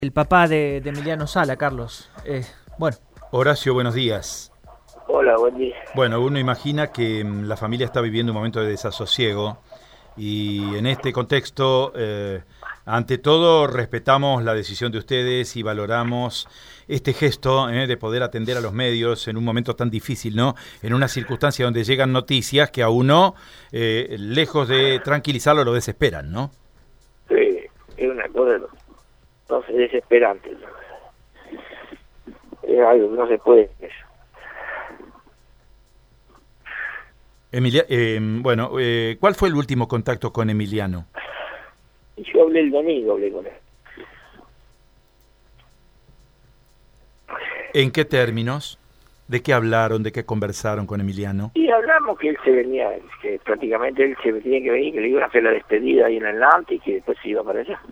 El papá de Emiliano Sala, Carlos. Bueno. Horacio, buenos días. Hola, buen día. Bueno, uno imagina que la familia está viviendo un momento de desasosiego y en este contexto, ante todo, respetamos la decisión de ustedes y valoramos este gesto de poder atender a los medios en un momento tan difícil, ¿no? En una circunstancia donde llegan noticias que a uno, lejos de tranquilizarlo, lo desesperan, ¿no? Sí, es una cosa entonces desesperante. Es algo que no se puede eso. Bueno, ¿cuál fue el último contacto con Emiliano? Yo hablé el domingo, hablé con él. ¿En qué términos? ¿De qué hablaron? ¿De qué conversaron con Emiliano? Y hablamos que él se venía, que prácticamente él se tenía que venir, que le iban a hacer la despedida ahí en adelante y que después se iba para allá.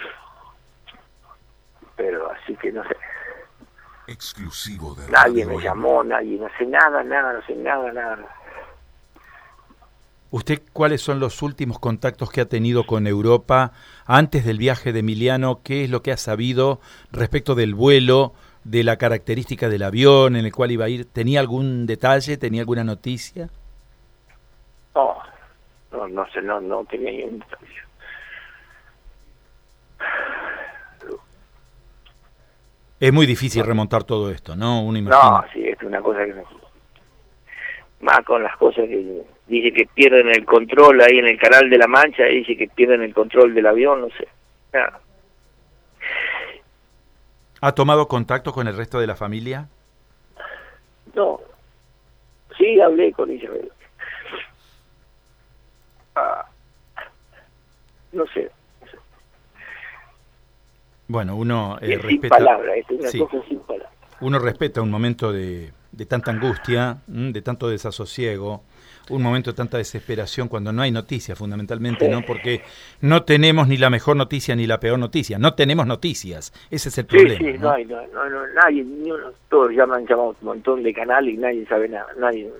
Pero así que no sé. Exclusivo de Nadie Radio me llamó, nadie, no sé nada. ¿Usted cuáles son los últimos contactos que ha tenido con Europa antes del viaje de Emiliano? ¿Qué es lo que ha sabido respecto del vuelo, de la característica del avión en el cual iba a ir? ¿Tenía algún detalle? ¿Tenía alguna noticia? No sé, no tenía ni un detalle. Es muy difícil remontar todo esto, ¿no? Uno imagina. No, sí, es una cosa que no. Más con las cosas que dice que pierden el control ahí en el Canal de la Mancha, dice que pierden el control del avión, no sé. Nada. ¿Ha tomado contacto con el resto de la familia? No. Sí, hablé con ella. No sé. Bueno, uno sin respeta... palabras, es una sí. cosa sin palabras. Uno respeta un momento de tanta angustia, de tanto desasosiego, un momento de tanta desesperación cuando no hay noticias, fundamentalmente, ¿no? Porque no tenemos ni la mejor noticia ni la peor noticia, no tenemos noticias, ese es el problema. Sí, ¿no? no, nadie, ni uno, todos ya me han llamado un montón de canales y nadie sabe nada, nadie.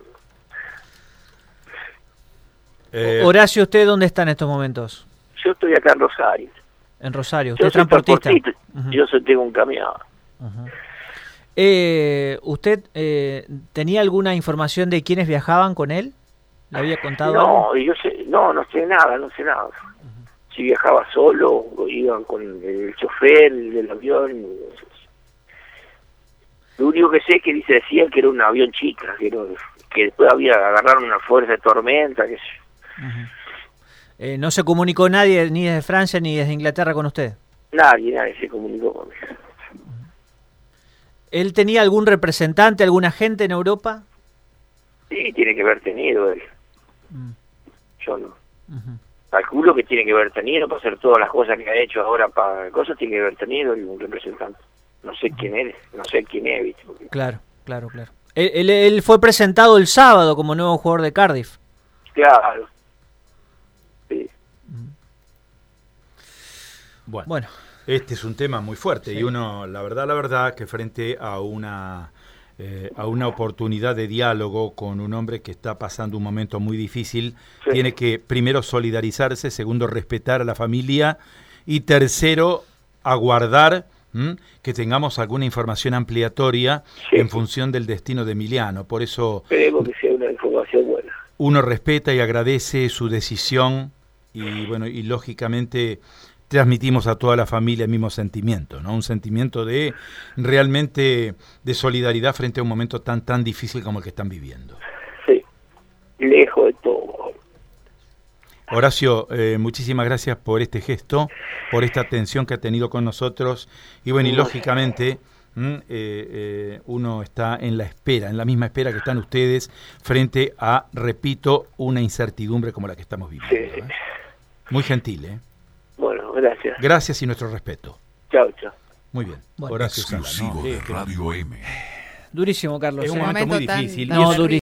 Horacio, ¿usted dónde está en estos momentos? Yo estoy acá en Rosario. En Rosario. ¿Usted Yo es soy transportista? Uh-huh. Yo tengo un camión. Uh-huh. ¿Usted tenía alguna información de quiénes viajaban con él? ¿Le había contado algo? No sé nada. Uh-huh. Si viajaba solo, o iban con el chofer del avión. Lo único que sé es que decían que era un avión chica, que después agarraron una fuerza de tormenta, qué sé yo. Uh-huh. ¿No se comunicó nadie, ni desde Francia ni desde Inglaterra con usted? Nadie se comunicó conmigo. ¿Él tenía algún representante, algún agente en Europa? Sí, tiene que haber tenido él. Yo no. Uh-huh. Calculo que tiene que haber tenido para hacer todas las cosas que ha hecho ahora para cosas, tiene que haber tenido un representante. No sé quién es, ¿viste? Porque... Claro. Él fue presentado el sábado como nuevo jugador de Cardiff. Claro. Sí. Bueno, este es un tema muy fuerte, sí. Y uno, la verdad, que frente a una oportunidad de diálogo con un hombre que está pasando un momento muy difícil, sí. Tiene que, primero, solidarizarse, segundo, respetar a la familia y tercero, aguardar que tengamos alguna información ampliatoria, sí, en función del destino de Emiliano. Por eso esperemos que sea una información buena. Uno respeta y agradece su decisión y bueno, y lógicamente transmitimos a toda la familia el mismo sentimiento, ¿no? Un sentimiento de realmente de solidaridad frente a un momento tan difícil como el que están viviendo. Sí, lejos de todo. Horacio, muchísimas gracias por este gesto, por esta atención que ha tenido con nosotros y bueno, y lógicamente uno está en la misma espera que están ustedes frente a, repito, una incertidumbre como la que estamos viviendo. Sí. Muy gentil, ¿eh? Bueno, gracias. Gracias y nuestro respeto. Chao. Muy bien. Bueno. Horacio Sala, ¿no? De Radio M. Durísimo, Carlos. Es un momento muy difícil. No, durísimo.